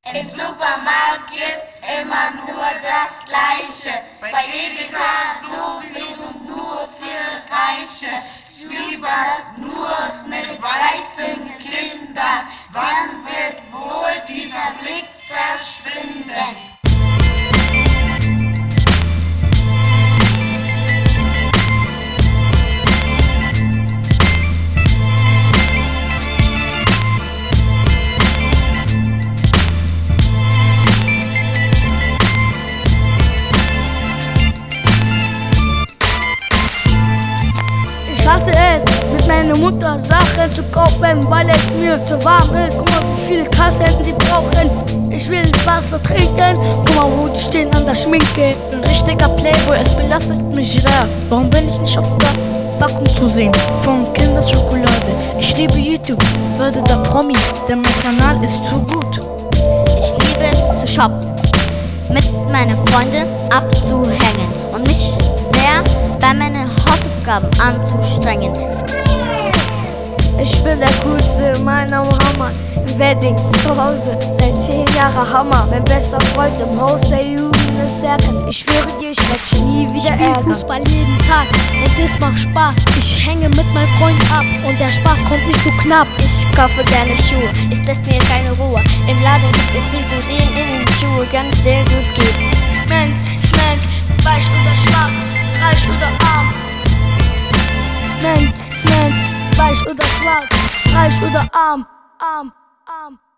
Im Supermarkt gibt's immer nur das Gleiche. Bei Edeka sowieso nur für Reiche. Süber nur mit weißen Kindern. Wann wird wohl dieser Blick verschwinden? Ich hasse es, mit meiner Mutter Sachen zu kaufen, weil es mir zu warm ist. Guck mal, wie viele Kassen sie brauchen. Ich will Wasser trinken, guck mal, wo die stehen an der Schminke. Ein richtiger Playboy, es belastet mich sehr. Warum bin ich nicht auf der Packung zu sehen von Kinderschokolade? Ich liebe YouTube, werde der Promi, denn mein Kanal ist zu gut. Ich liebe es zu shoppen, mit meinen Freunden abzuhängen und mich sehr bei meinen Hausaufgaben anzustrengen. Ich bin der Coolste in meinem Hammer. Im Wedding zu Hause, seit 10 Jahren Hammer. Mein bester Freund im Haus der Jugend ist Serkan. Ich schwöre dir, ich werd dich nie wieder Ich spiel ärgern. Fußball jeden Tag und es macht Spaß. Ich hänge mit meinem Freund ab und der Spaß kommt nicht so knapp. Ich kaufe gerne Schuhe, es lässt mir keine Ruhe. Im Laden gibt es viel zu sehen, in den Schuhe kann es sehr gut gehen. Mensch, weich oder schwach, reich oder arm. Mensch, weich oder schwarz, reich oder arm, arm.